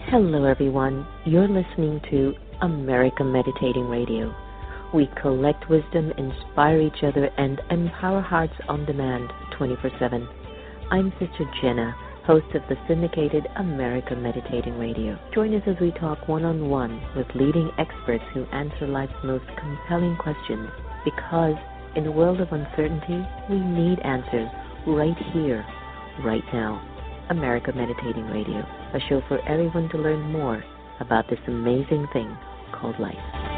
Hello, everyone. You're listening to America Meditating Radio. We collect wisdom, inspire each other, and empower hearts on demand 24/7. I'm Sister Jenna, host of the syndicated America Meditating Radio. Join us as we talk one-on-one with leading experts who answer life's most compelling questions. Because in a world of uncertainty, we need answers right here, right now. America Meditating Radio, a show for everyone to learn more about this amazing thing called life.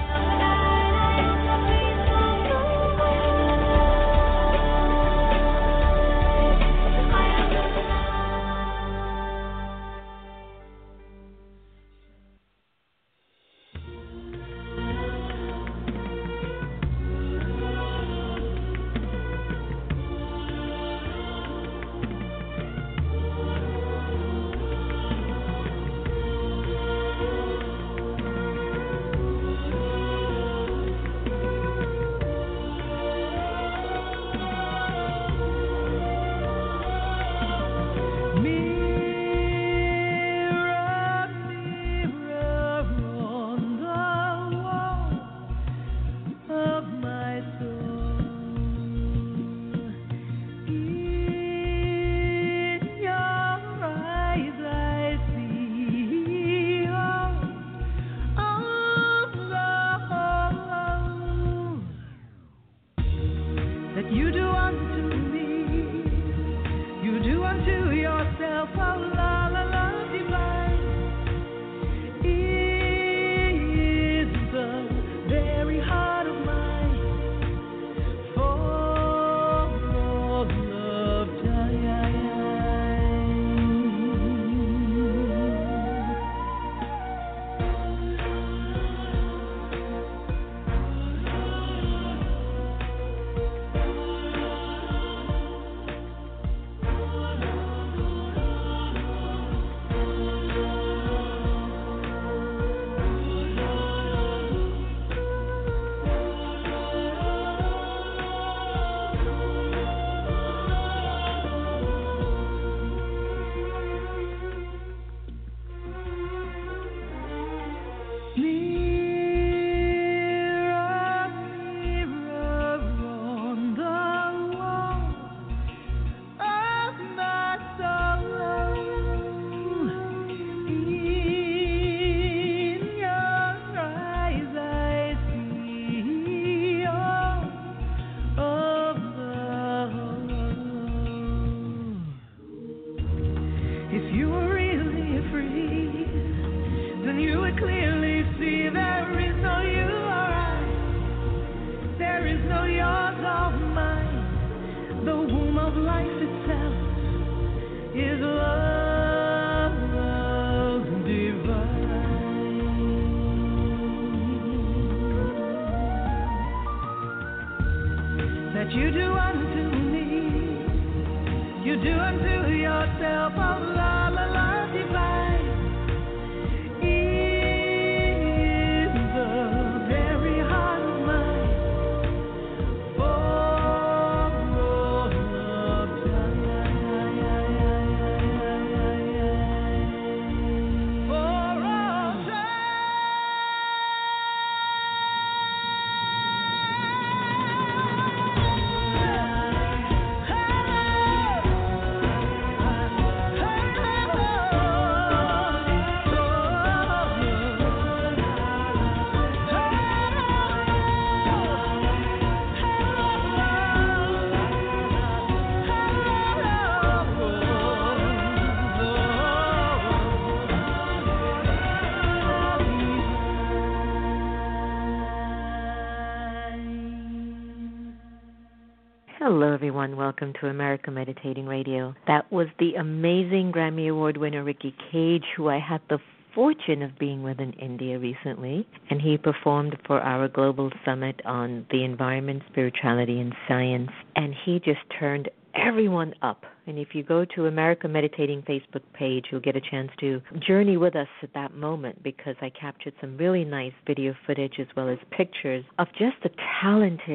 Hello, everyone. Welcome to America Meditating Radio. That was the amazing Grammy Award winner Ricky Cage, who I had the fortune of being with in India recently, and he performed for our global summit on the environment, spirituality, and science, and he just turned everyone up. And if you go to America Meditating Facebook page, you'll get a chance to journey with us at that moment, because I captured some really nice video footage as well as pictures of just the talented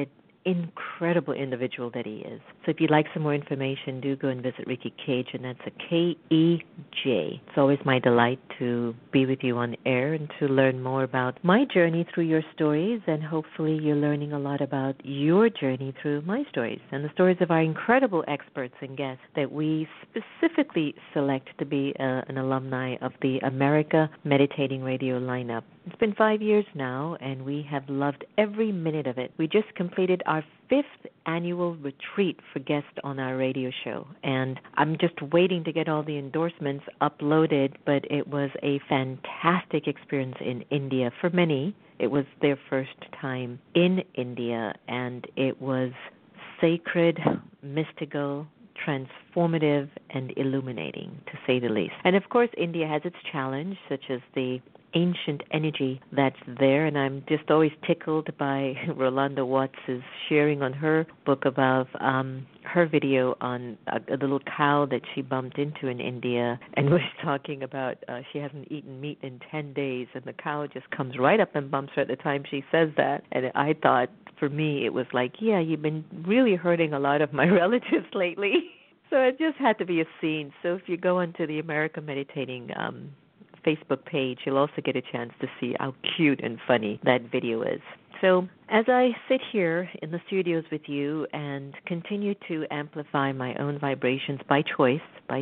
incredible individual that he is. So if you'd like some more information, do go and visit Ricky Cage, and that's a K-E-J. It's always my delight to be with you on air and to learn more about my journey through your stories, and hopefully you're learning a lot about your journey through my stories and the stories of our incredible experts and guests that we specifically select to be an alumni of the America Meditating Radio lineup. It's been 5 years now, and we have loved every minute of it. We just completed our 5th annual retreat for guests on our radio show, and I'm just waiting to get all the endorsements uploaded, but it was a fantastic experience in India. For many, it was their first time in India, and it was sacred, mystical, transformative, and illuminating, to say the least. And of course, India has its challenge, such as the ancient energy that's there, and I'm just always tickled by Rolanda Watts' sharing on her book about her video on the little cow that she bumped into in India, and was talking about she hasn't eaten meat in 10 days, and the cow just comes right up and bumps her at the time she says that. And I thought, for me, it was like, yeah, you've been really hurting a lot of my relatives lately. So it just had to be a scene. So if you go onto the America Meditating Facebook page, you'll also get a chance to see how cute and funny that video is. So as I sit here in the studios with you and continue to amplify my own vibrations by choice,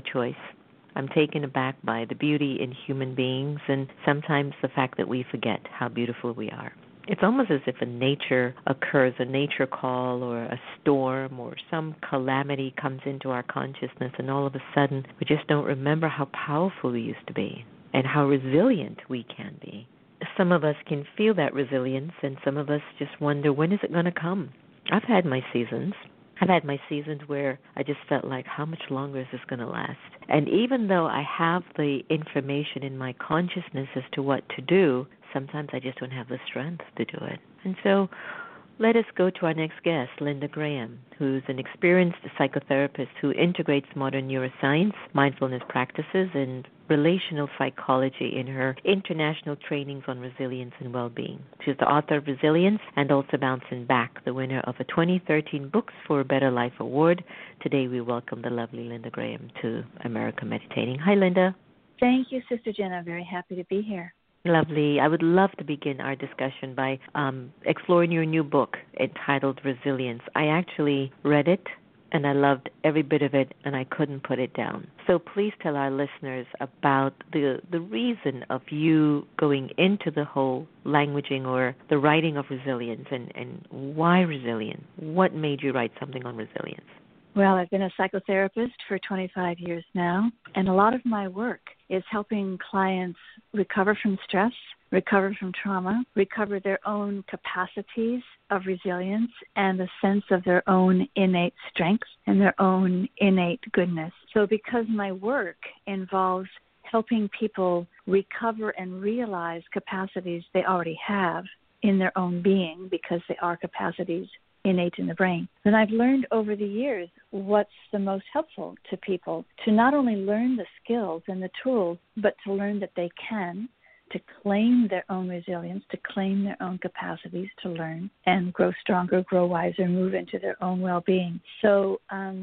I'm taken aback by the beauty in human beings, and sometimes the fact that we forget how beautiful we are. It's almost as if a nature occurs, a nature call or a storm or some calamity comes into our consciousness, and all of a sudden we just don't remember how powerful we used to be and how resilient we can be. Some of us can feel that resilience, and some of us just wonder, when is it going to come? I've had my seasons. I've had my seasons where I just felt like, how much longer is this going to last? And even though I have the information in my consciousness as to what to do, sometimes I just don't have the strength to do it. And so let us go to our next guest, Linda Graham, who's an experienced psychotherapist who integrates modern neuroscience, mindfulness practices, and relational psychology in her international trainings on resilience and well-being. She's the author of Resilience and also Bouncing Back, the winner of a 2013 Books for a Better Life Award. Today we welcome the lovely Linda Graham to America Meditating. Hi, Linda. Thank you, Sister Jen. I'm very happy to be here. Lovely. I would love to begin our discussion by exploring your new book entitled Resilience. I actually read it, and I loved every bit of it, and I couldn't put it down. So please tell our listeners about the reason of you going into the whole languaging or the writing of resilience, and why resilience? What made you write something on resilience? Well, I've been a psychotherapist for 25 years now, and a lot of my work is helping clients recover from stress, recover from trauma, recover their own capacities of resilience and a sense of their own innate strength and their own innate goodness. So because my work involves helping people recover and realize capacities they already have in their own being, because they are capacities innate in the brain, then I've learned over the years what's the most helpful to people, to not only learn the skills and the tools, but to learn that they can, to claim their own resilience, to claim their own capacities to learn and grow stronger, grow wiser, move into their own well-being. So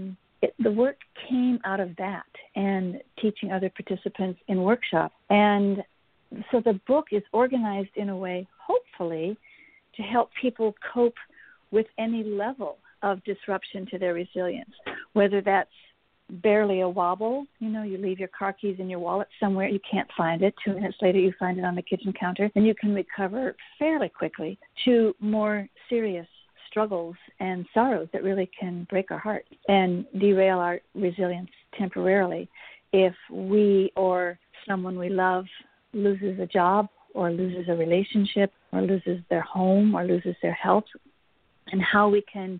the work came out of that and teaching other participants in workshops. And so the book is organized in a way, hopefully, to help people cope with any level of disruption to their resilience, whether that's barely a wobble, you leave your car keys in your wallet somewhere, you can't find it, 2 minutes later you find it on the kitchen counter, and you can recover fairly quickly, to more serious struggles and sorrows that really can break our heart and derail our resilience temporarily if we or someone we love loses a job or loses a relationship or loses their home or loses their health, and how we can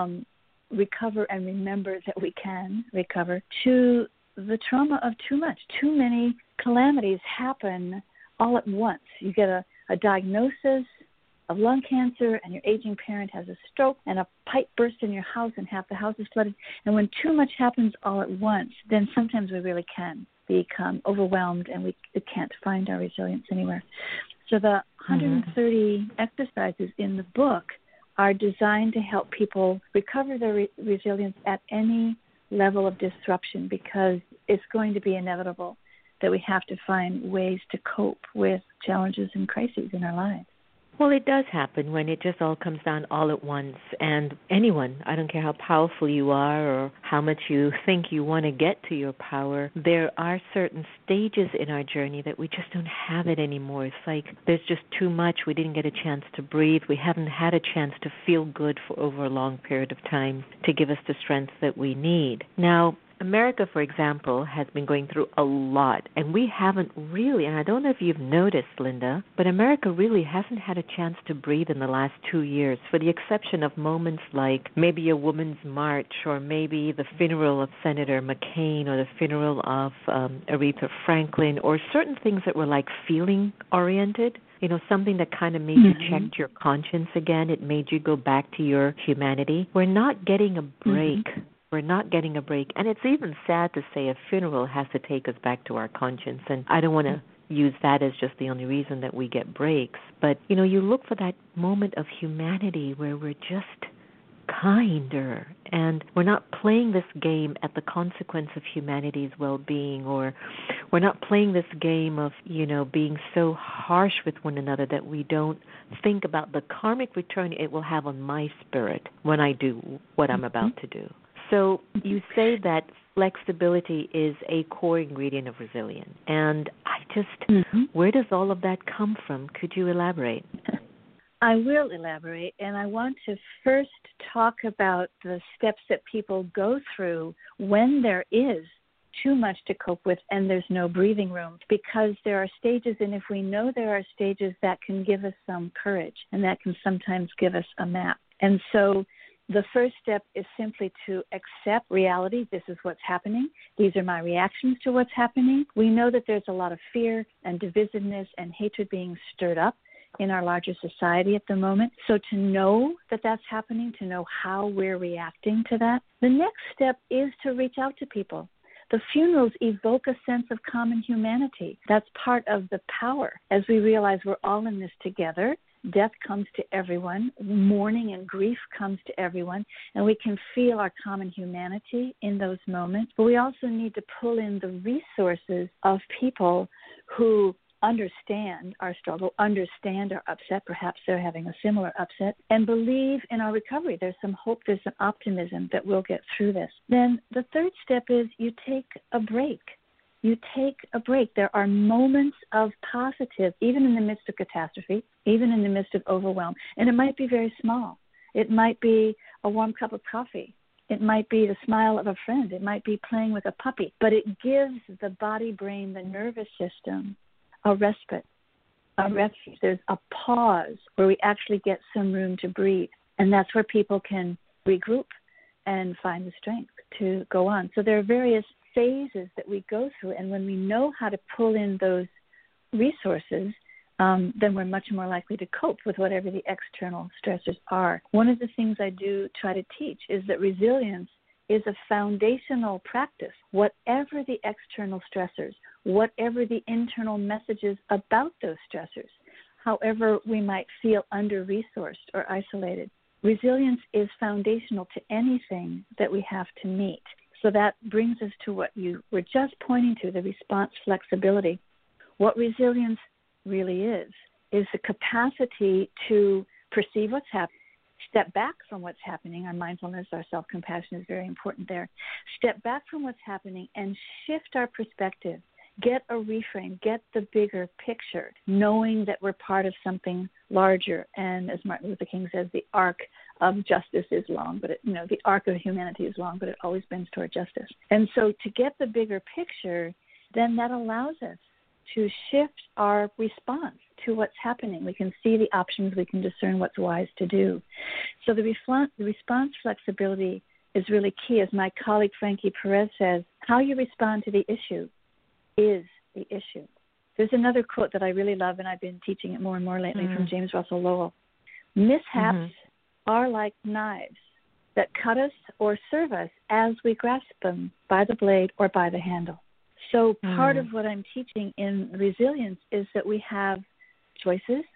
recover and remember that we can recover to the trauma of too much. Too many calamities happen all at once. You get a diagnosis of lung cancer, and your aging parent has a stroke, and a pipe bursts in your house, and half the house is flooded. And when too much happens all at once, then sometimes we really can become overwhelmed, and we can't find our resilience anywhere. So the 130 exercises in the book are designed to help people recover their resilience at any level of disruption, because it's going to be inevitable that we have to find ways to cope with challenges and crises in our lives. Well, it does happen when it just all comes down all at once. And anyone, I don't care how powerful you are or how much you think you want to get to your power, there are certain stages in our journey that we just don't have it anymore. It's like there's just too much. We didn't get a chance to breathe. We haven't had a chance to feel good for over a long period of time to give us the strength that we need. Now, America, for example, has been going through a lot, and we haven't really, and I don't know if you've noticed, Linda, but America really hasn't had a chance to breathe in the last 2 years, for the exception of moments like maybe a woman's march, or maybe the funeral of Senator McCain, or the funeral of Aretha Franklin, or certain things that were like feeling-oriented. You know, something that kind of made you check your conscience again. It made you go back to your humanity. We're not getting a break. We're not getting a break. And it's even sad to say a funeral has to take us back to our conscience. And I don't want to use that as just the only reason that we get breaks. But, you know, you look for that moment of humanity where we're just kinder, and we're not playing this game at the consequence of humanity's well-being, or we're not playing this game of, you know, being so harsh with one another that we don't think about the karmic return it will have on my spirit when I do what I'm about to do. So you say that flexibility is a core ingredient of resilience. And I just, where does all of that come from? Could you elaborate? I will elaborate, and I want to first talk about the steps that people go through when there is too much to cope with and there's no breathing room, because there are stages, and if we know there are stages, that can give us some courage, and that can sometimes give us a map. And so the first step is simply to accept reality. This is what's happening. These are my reactions to what's happening. We know that there's a lot of fear and divisiveness and hatred being stirred up in our larger society at the moment. So to know that that's happening, to know how we're reacting to that, the next step is to reach out to people. The funerals evoke a sense of common humanity. That's part of the power as we realize we're all in this together. Death comes to everyone. Mourning and grief comes to everyone. And we can feel our common humanity in those moments. But we also need to pull in the resources of people who understand our struggle, understand our upset. Perhaps they're having a similar upset, and believe in our recovery. There's some hope, there's some optimism that we'll get through this. Then the third step is you take a break. You take a break. There are moments of positive, even in the midst of catastrophe, even in the midst of overwhelm. And it might be very small. It might be a warm cup of coffee. It might be the smile of a friend. It might be playing with a puppy. But it gives the body, brain, the nervous system a respite, a refuge. There's a pause where we actually get some room to breathe. And that's where people can regroup and find the strength to go on. So there are various phases that we go through, and when we know how to pull in those resources, then we're much more likely to cope with whatever the external stressors are. One of the things I do try to teach is that resilience is a foundational practice. Whatever the external stressors, whatever the internal messages about those stressors, however we might feel under-resourced or isolated, resilience is foundational to anything that we have to meet. So that brings us to what you were just pointing to, the response flexibility. What resilience really is the capacity to perceive what's happening, step back from what's happening. Our mindfulness, our self-compassion is very important there. Step back from what's happening and shift our perspective. Get a reframe, get the bigger picture, knowing that we're part of something larger. And as Martin Luther King says, the arc of justice is long, but the arc of humanity is long, but it always bends toward justice. And so to get the bigger picture, then that allows us to shift our response to what's happening. We can see the options, we can discern what's wise to do. So the response flexibility is really key. As my colleague Frankie Perez says, how you respond to the issue is the issue. There's another quote that I really love, and I've been teaching it more and more lately, from James Russell Lowell. Mishaps are like knives that cut us or serve us as we grasp them by the blade or by the handle. So part of what I'm teaching in resilience is that we have choices,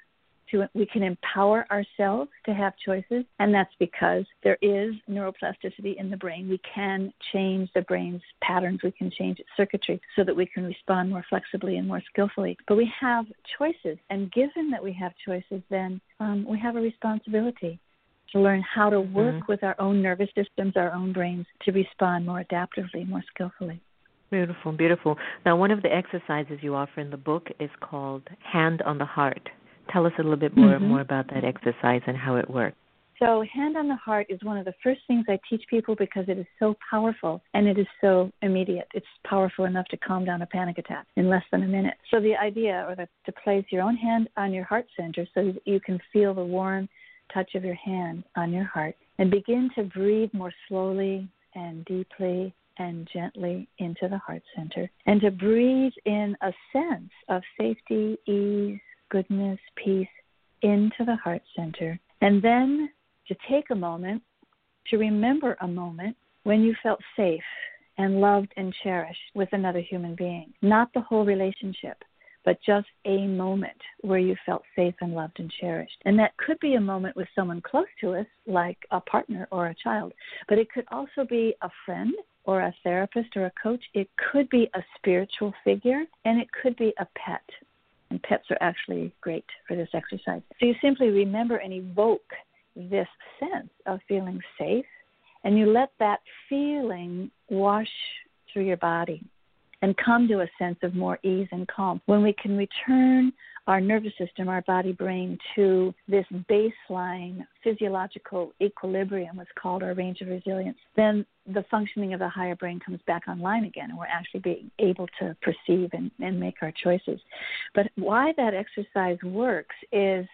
we can empower ourselves to have choices, and that's because there is neuroplasticity in the brain. We can change the brain's patterns. We can change its circuitry so that we can respond more flexibly and more skillfully. But we have choices, and given that we have choices, then we have a responsibility to learn how to work with our own nervous systems, our own brains, to respond more adaptively, more skillfully. Beautiful, beautiful. Now, one of the exercises you offer in the book is called Hand on the Heart. Tell us a little bit more about that exercise and how it works. So Hand on the Heart is one of the first things I teach people because it is so powerful and it is so immediate. It's powerful enough to calm down a panic attack in less than a minute. So the idea, to place your own hand on your heart center so that you can feel the warm touch of your hand on your heart, and begin to breathe more slowly and deeply and gently into the heart center, and to breathe in a sense of safety, ease, goodness, peace into the heart center. And then to take a moment to remember a moment when you felt safe and loved and cherished with another human being. Not the whole relationship, but just a moment where you felt safe and loved and cherished. And that could be a moment with someone close to us, like a partner or a child. But it could also be a friend or a therapist or a coach. It could be a spiritual figure, and it could be a pet. And pets are actually great for this exercise. So you simply remember and evoke this sense of feeling safe, and you let that feeling wash through your body and come to a sense of more ease and calm. When we can return our nervous system, our body, brain, to this baseline physiological equilibrium, what's called our range of resilience, then the functioning of the higher brain comes back online again, and we're actually being able to perceive and make our choices. But why that exercise works is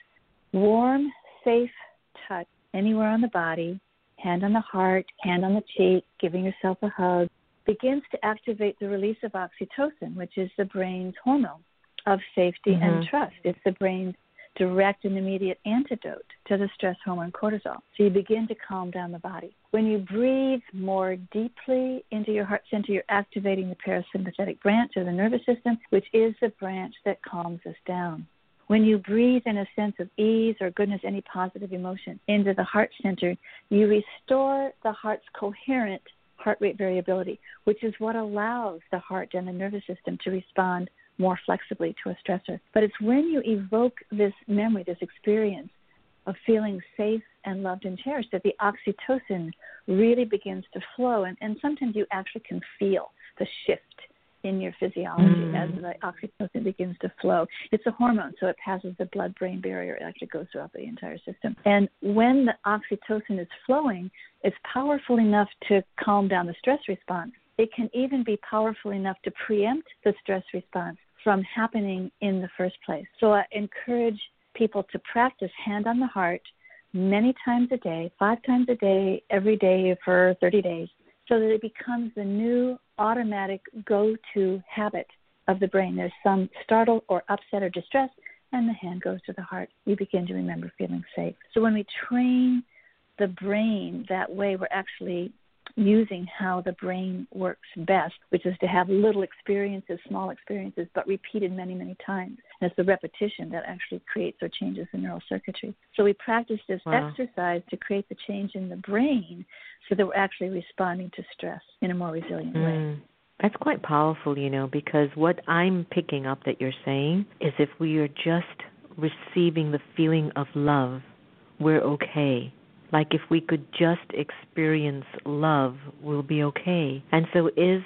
warm, safe touch anywhere on the body, hand on the heart, hand on the cheek, giving yourself a hug, begins to activate the release of oxytocin, which is the brain's hormone of safety and trust. It's the brain's direct and immediate antidote to the stress hormone cortisol. So you begin to calm down the body. When you breathe more deeply into your heart center, you're activating the parasympathetic branch of the nervous system, which is the branch that calms us down. When you breathe in a sense of ease or goodness, any positive emotion, into the heart center, you restore the heart's coherent heart rate variability, which is what allows the heart and the nervous system to respond more flexibly to a stressor. But it's when you evoke this memory, this experience of feeling safe and loved and cherished, that the oxytocin really begins to flow. And sometimes you actually can feel the shift in your physiology as the oxytocin begins to flow. It's a hormone, so it passes the blood-brain barrier. It actually goes throughout the entire system. And when the oxytocin is flowing, it's powerful enough to calm down the stress response. It can even be powerful enough to preempt the stress response from happening in the first place. So I encourage people to practice hand on the heart many times a day, 5 times a day, every day for 30 days, so that it becomes the new automatic go-to habit of the brain. There's some startle or upset or distress, and the hand goes to the heart. You begin to remember feeling safe. So when we train the brain that way, we're actually using how the brain works best, which is to have little experiences, small experiences, but repeated many, many times. And it's the repetition that actually creates or changes the neural circuitry. So we practice this exercise to create the change in the brain so that we're actually responding to stress in a more resilient way. That's quite powerful, because what I'm picking up that you're saying is if we are just receiving the feeling of love, we're okay. Like if we could just experience love, we'll be okay. And so is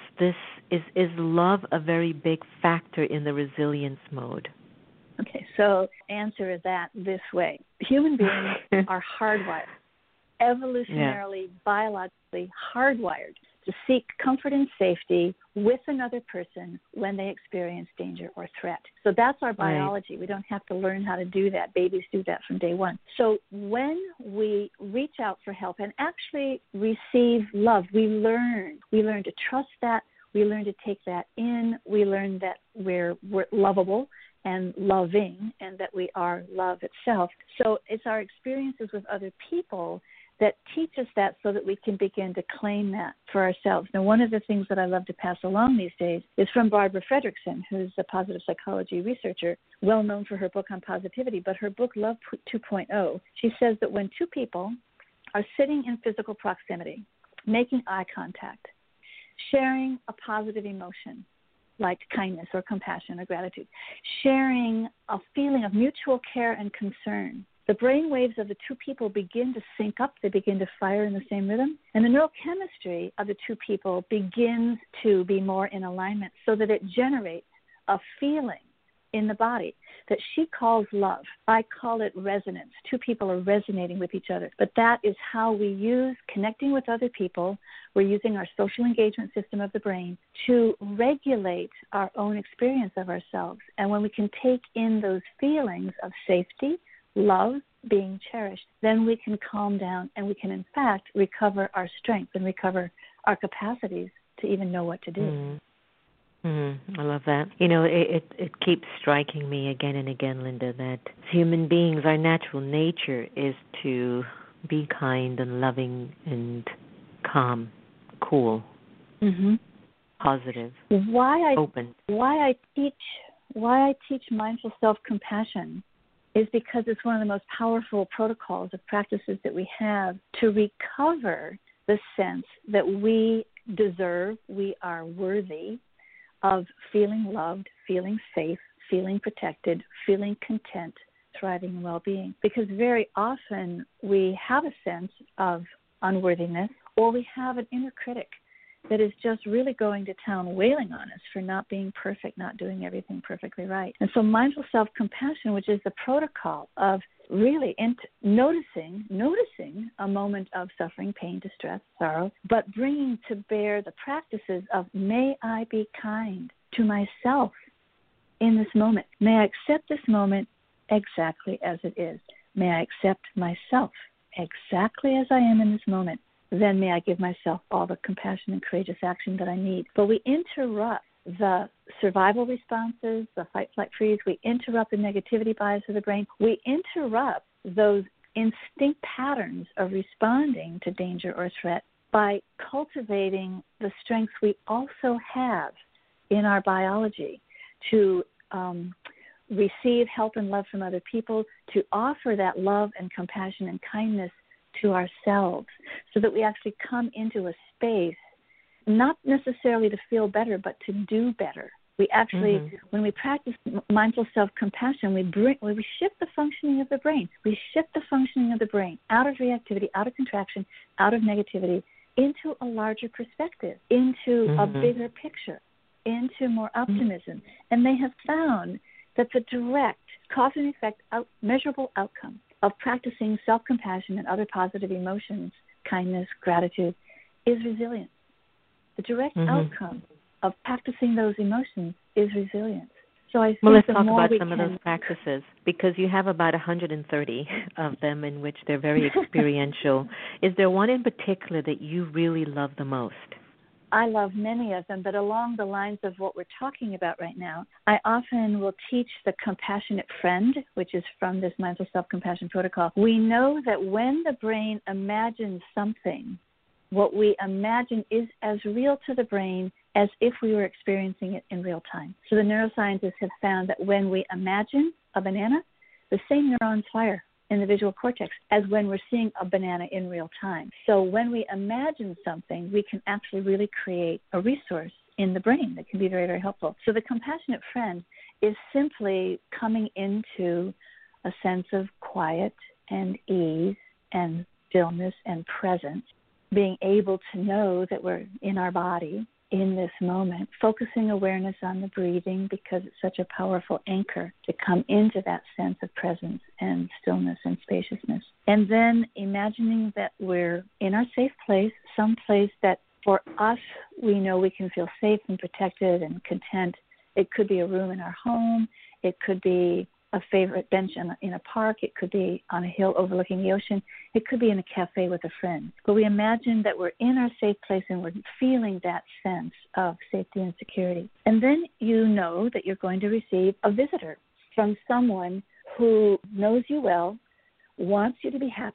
love a very big factor in the resilience mode? Okay, so answer that this way. Human beings are hardwired, evolutionarily, biologically hardwired to seek comfort and safety with another person when they experience danger or threat. So that's our biology. We don't have to learn how to do that. Babies do that from day one. So when we reach out for help and actually receive love, we learn to trust that. We learn to take that in. We learn that we're lovable and loving and that we are love itself. So it's our experiences with other people that teach us that so that we can begin to claim that for ourselves. Now, one of the things that I love to pass along these days is from Barbara Fredrickson, who's a positive psychology researcher, well known for her book on positivity, but her book, Love 2.0, she says that when two people are sitting in physical proximity, making eye contact, sharing a positive emotion, like kindness or compassion or gratitude, sharing a feeling of mutual care and concern, the brain waves of the two people begin to sync up. They begin to fire in the same rhythm. And the neurochemistry of the two people begins to be more in alignment so that it generates a feeling in the body that she calls love. I call it resonance. Two people are resonating with each other. But that is how we use connecting with other people. We're using our social engagement system of the brain to regulate our own experience of ourselves. And when we can take in those feelings of safety, love, being cherished, then we can calm down and we can, in fact, recover our strength and recover our capacities to even know what to do. Mm. I love that. You know, it keeps striking me again and again, Linda, that human beings, our natural nature is to be kind and loving and calm, cool, positive, open. Why I teach mindful self-compassion is because it's one of the most powerful protocols of practices that we have to recover the sense that we deserve, we are worthy of feeling loved, feeling safe, feeling protected, feeling content, thriving, and well-being. Because very often we have a sense of unworthiness, or we have an inner critic that is just really going to town wailing on us for not being perfect, not doing everything perfectly right. And so mindful self-compassion, which is the protocol of really noticing a moment of suffering, pain, distress, sorrow, but bringing to bear the practices of may I be kind to myself in this moment. May I accept this moment exactly as it is. May I accept myself exactly as I am in this moment. Then may I give myself all the compassion and courageous action that I need. But we interrupt the survival responses, the fight, flight, freeze. We interrupt the negativity bias of the brain. We interrupt those instinct patterns of responding to danger or threat by cultivating the strengths we also have in our biology to receive help and love from other people, to offer that love and compassion and kindness to ourselves, so that we actually come into a space not necessarily to feel better, but to do better. We actually, when we practice mindful self-compassion, we shift the functioning of the brain. We shift the functioning of the brain out of reactivity, out of contraction, out of negativity, into a larger perspective, into a bigger picture, into more optimism. And they have found that the direct cause and effect, measurable outcome of practicing self-compassion and other positive emotions, kindness, gratitude, is resilience. The direct outcome of practicing those emotions is resilience. So I think let's talk about some of those practices, because you have about 130 of them in which they're very experiential. Is there one in particular that you really love the most? I love many of them, but along the lines of what we're talking about right now, I often will teach the compassionate friend, which is from this mindful self-compassion protocol. We know that when the brain imagines something, what we imagine is as real to the brain as if we were experiencing it in real time. So the neuroscientists have found that when we imagine a banana, the same neurons fire in the visual cortex as when we're seeing a banana in real time. So when we imagine something, we can actually really create a resource in the brain that can be very, very helpful. So the compassionate friend is simply coming into a sense of quiet and ease and stillness and presence, being able to know that we're in our body in this moment, focusing awareness on the breathing because it's such a powerful anchor to come into that sense of presence and stillness and spaciousness. And then imagining that we're in our safe place, some place that for us we know we can feel safe and protected and content. It could be a room in our home. It could be a favorite bench in a park. It could be on a hill overlooking the ocean. It could be in a cafe with a friend. But we imagine that we're in our safe place and we're feeling that sense of safety and security. And then you know that you're going to receive a visitor from someone who knows you well, wants you to be happy,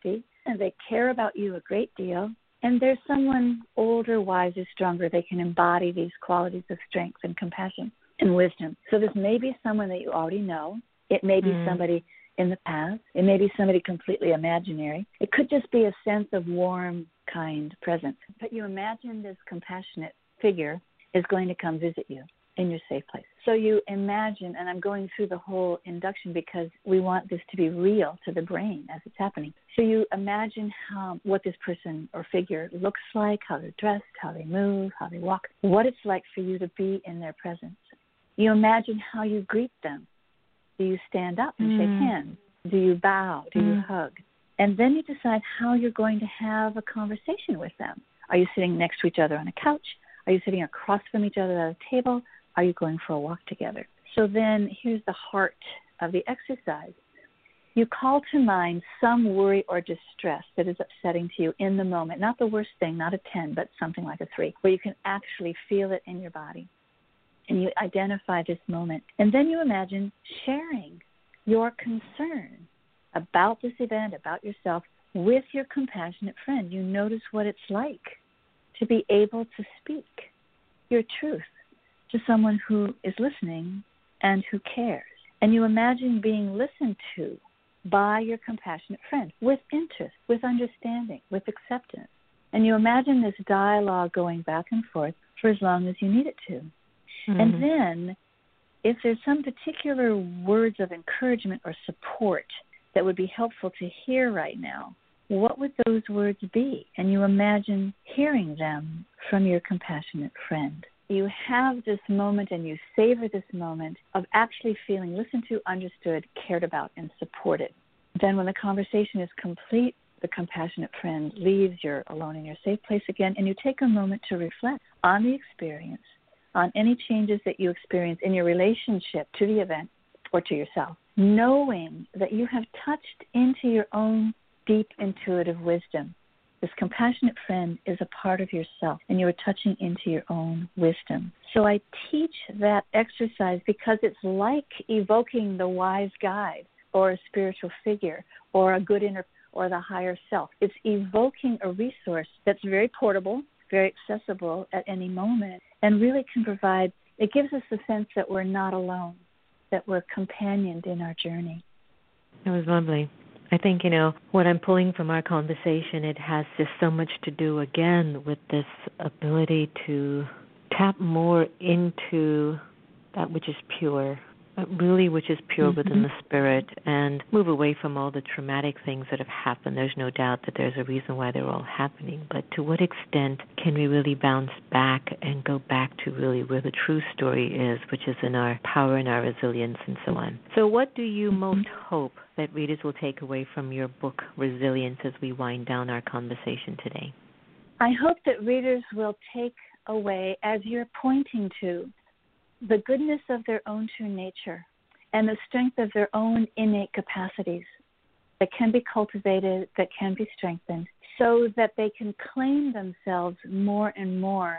and they care about you a great deal, and there's someone older, wiser, stronger. They can embody these qualities of strength and compassion and wisdom. So this may be someone that you already know. It may be somebody in the past. It may be somebody completely imaginary. It could just be a sense of warm, kind presence. But you imagine this compassionate figure is going to come visit you in your safe place. So you imagine, and I'm going through the whole induction because we want this to be real to the brain as it's happening. So you imagine what this person or figure looks like, how they're dressed, how they move, how they walk, what it's like for you to be in their presence. You imagine how you greet them. Do you stand up and shake hands? Do you bow? Do you hug? And then you decide how you're going to have a conversation with them. Are you sitting next to each other on a couch? Are you sitting across from each other at a table? Are you going for a walk together? So then here's the heart of the exercise. You call to mind some worry or distress that is upsetting to you in the moment. Not the worst thing, not a 10, but something like a 3, where you can actually feel it in your body. And you identify this moment. And then you imagine sharing your concern about this event, about yourself, with your compassionate friend. You notice what it's like to be able to speak your truth to someone who is listening and who cares. And you imagine being listened to by your compassionate friend with interest, with understanding, with acceptance. And you imagine this dialogue going back and forth for as long as you need it to. And then if there's some particular words of encouragement or support that would be helpful to hear right now, what would those words be? And you imagine hearing them from your compassionate friend. You have this moment and you savor this moment of actually feeling listened to, understood, cared about, and supported. Then when the conversation is complete, the compassionate friend leaves, you're alone in your safe place again, and you take a moment to reflect on the experience, on any changes that you experience in your relationship to the event or to yourself, knowing that you have touched into your own deep intuitive wisdom. This compassionate friend is a part of yourself, and you are touching into your own wisdom. So I teach that exercise because it's like evoking the wise guide or a spiritual figure or a good inner or the higher self. It's evoking a resource that's very portable, very accessible at any moment, and really can provide, it gives us the sense that we're not alone, that we're companioned in our journey. It was lovely. I think, what I'm pulling from our conversation, it has just so much to do, again, with this ability to tap more into that which is pure, which is pure within the spirit, and move away from all the traumatic things that have happened. There's no doubt that there's a reason why they're all happening, but to what extent can we really bounce back and go back to really where the true story is, which is in our power and our resilience and so on. So what do you most hope that readers will take away from your book, Resilience, as we wind down our conversation today? I hope that readers will take away, as you're pointing to, the goodness of their own true nature and the strength of their own innate capacities that can be cultivated, that can be strengthened, so that they can claim themselves more and more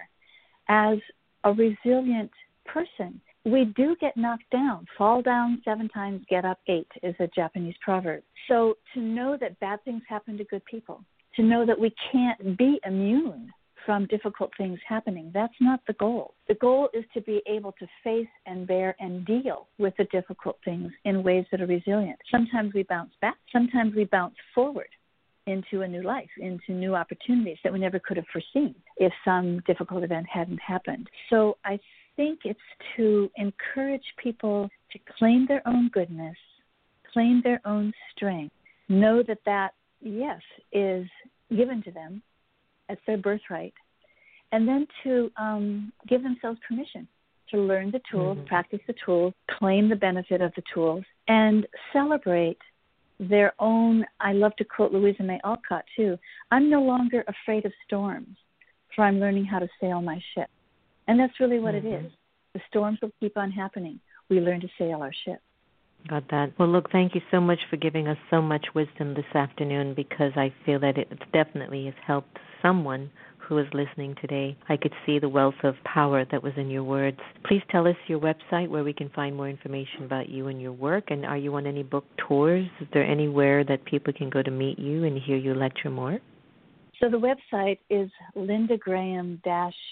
as a resilient person. We do get knocked down. Fall down 7 times, get up 8 is a Japanese proverb. So to know that bad things happen to good people, to know that we can't be immune from difficult things happening, that's not the goal. The goal is to be able to face and bear and deal with the difficult things in ways that are resilient. Sometimes we bounce back. Sometimes we bounce forward into a new life, into new opportunities that we never could have foreseen if some difficult event hadn't happened. So I think it's to encourage people to claim their own goodness, claim their own strength, know that, yes, is given to them. It's their birthright. And then to give themselves permission to learn the tools, practice the tools, claim the benefit of the tools, and celebrate their own. I love to quote Louisa May Alcott, too. I'm no longer afraid of storms, for I'm learning how to sail my ship. And that's really what it is. The storms will keep on happening. We learn to sail our ship. Got that. Well, look, thank you so much for giving us so much wisdom this afternoon, because I feel that it definitely has helped someone who was listening today. I could see the wealth of power that was in your words. Please tell us your website where we can find more information about you and your work. And are you on any book tours? Is there anywhere that people can go to meet you and hear you lecture more? So the website is lindagraham-mft,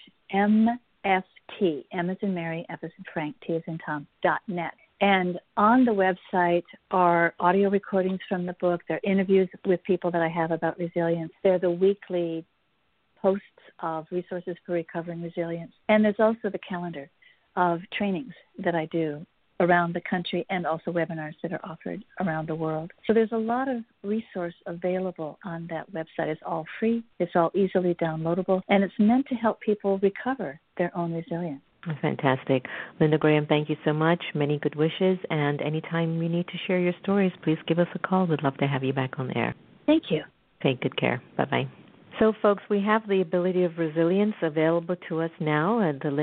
M as in Mary, F as in Frank, T as in Tom, .net. And on the website are audio recordings from the book. There are interviews with people that I have about resilience. They're the weekly posts of resources for recovering resilience. And there's also the calendar of trainings that I do around the country and also webinars that are offered around the world. So there's a lot of resource available on that website. It's all free. It's all easily downloadable. And it's meant to help people recover their own resilience. Fantastic. Linda Graham, thank you so much. Many good wishes. And anytime you need to share your stories, please give us a call. We'd love to have you back on the air. Thank you. Take good care. Bye-bye. So, folks, we have the ability of resilience available to us now at the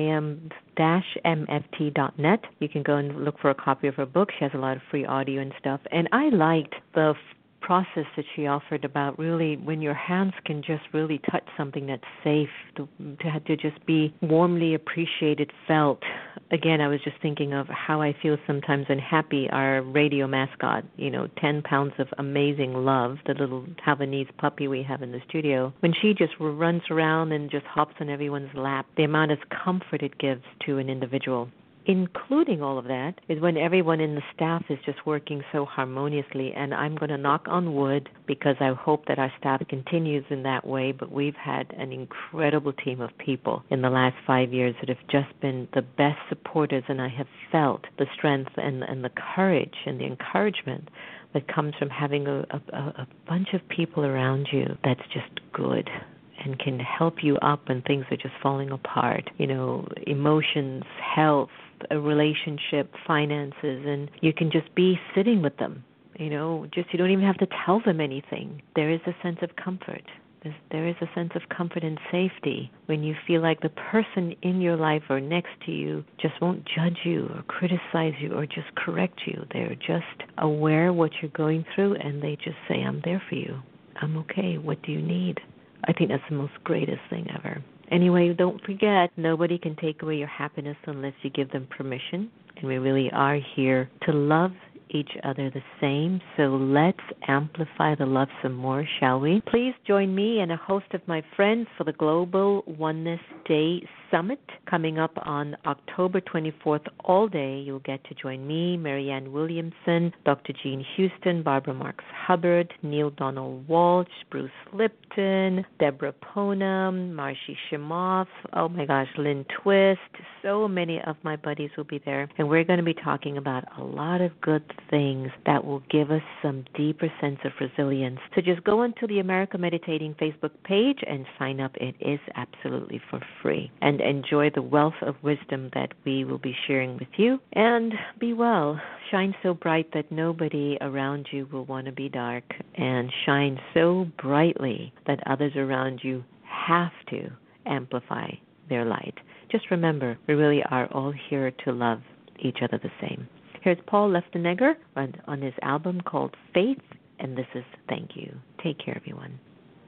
lindagraham-mft.net. You can go and look for a copy of her book. She has a lot of free audio and stuff. And I liked the process that she offered about really when your hands can just really touch something that's safe, to just be warmly appreciated, felt. Again, I was just thinking of how I feel sometimes when Happy, our radio mascot, 10 pounds of amazing love, the little Taiwanese puppy we have in the studio, when she just runs around and just hops on everyone's lap, the amount of comfort it gives to an individual. Including all of that is when everyone in the staff is just working so harmoniously, and I'm going to knock on wood because I hope that our staff continues in that way, but we've had an incredible team of people in the last 5 years that have just been the best supporters, and I have felt the strength and the courage and the encouragement that comes from having a bunch of people around you that's just good and can help you up when things are just falling apart, emotions, health, a relationship, finances, and you can just be sitting with them, you don't even have to tell them anything. There is a sense of comfort. There is a sense of comfort and safety when you feel like the person in your life or next to you just won't judge you or criticize you or just correct you. They're just aware of what you're going through, and they just say, I'm there for you. I'm okay. What do you need? I think that's the most greatest thing ever. Anyway, don't forget, nobody can take away your happiness unless you give them permission. And we really are here to love each other the same. So let's amplify the love some more, shall we? Please join me and a host of my friends for the Global Oneness Day Summit coming up on October 24th all day. You'll get to join me, Marianne Williamson, Dr. Jean Houston, Barbara Marks Hubbard, Neil Donald Walsh, Bruce Lipton, Deborah Ponam, Marcy Shimoff, oh my gosh, Lynn Twist. So many of my buddies will be there. And we're going to be talking about a lot of good things that will give us some deeper sense of resilience. So just go onto the America Meditating Facebook page and sign up. It is absolutely for free. And enjoy the wealth of wisdom that we will be sharing with you. And be well. Shine so bright that nobody around you will want to be dark. And shine so brightly that others around you have to amplify their light. Just remember, we really are all here to love each other the same. Here's Paul Leftenegger on his album called Faith, and this is Thank You. Take care, everyone.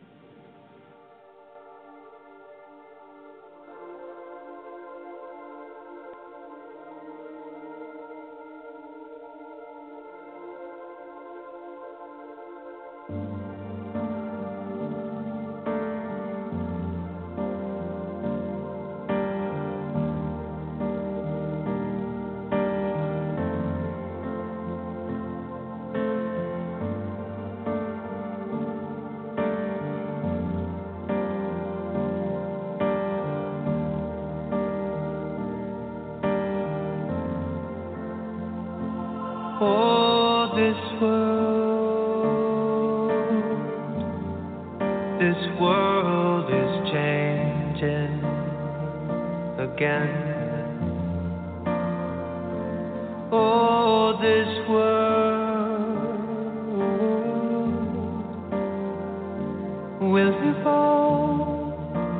This world is changing again. Oh, this world will evolve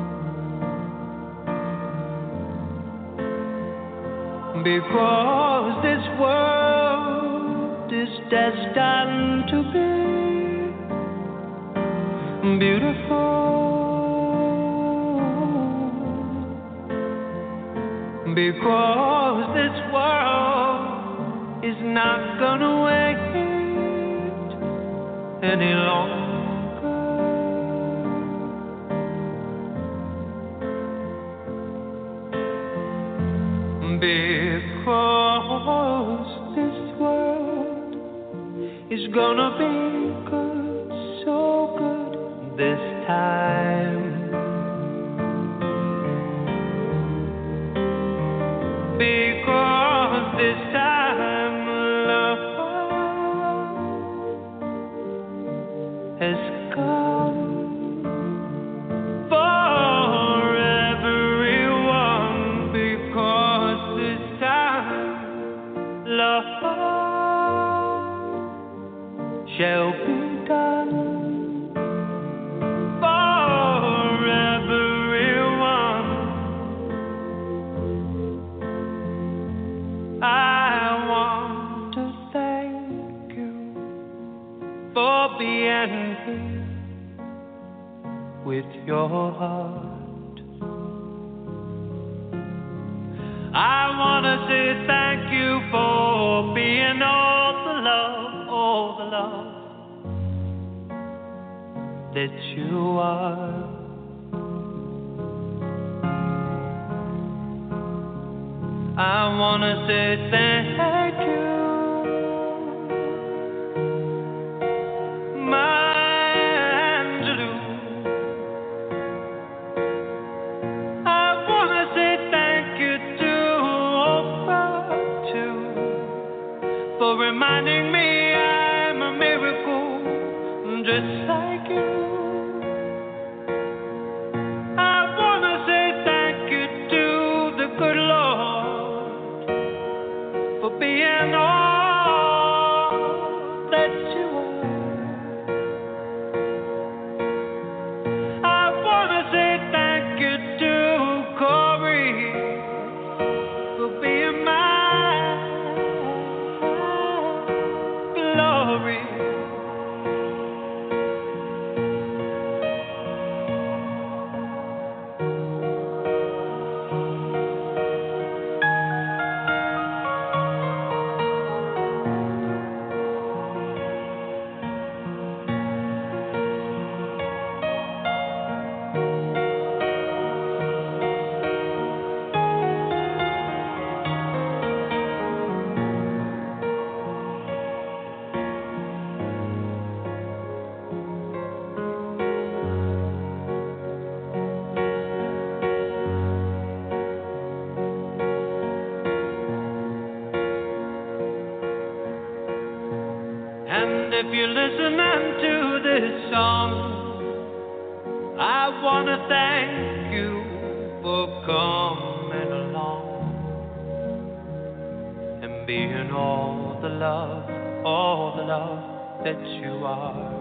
because this world is destined to be beautiful. because this world is not gonna wait any longer. Because this world is gonna be good, so good this time. Because this time love has come for everyone. Because this time love shall be done for everyone. I want to thank you for being here with your heart. I want to say thank you for being all the love that you are. I want to say thank you, my Angelou. I want to say thank you to Oprah, too, for reminding me I'm a miracle, just like you. I want to say thank you to the good Lord for being all that you are. I want to say thank you to Corey for being my glory. And if you're listening to this song, I want to thank you for coming along and being all the love that you are.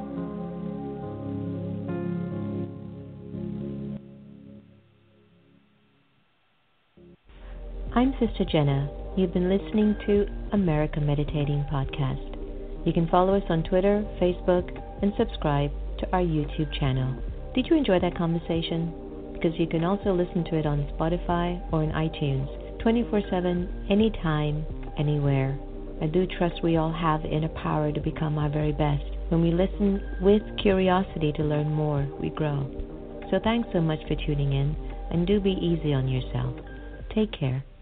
I'm Sister Jenna. You've been listening to America Meditating Podcast. You can follow us on Twitter, Facebook, and subscribe to our YouTube channel. Did you enjoy that conversation? Because you can also listen to it on Spotify or in iTunes, 24/7, anytime, anywhere. I do trust we all have the inner power to become our very best. When we listen with curiosity to learn more, we grow. So thanks so much for tuning in, and do be easy on yourself. Take care.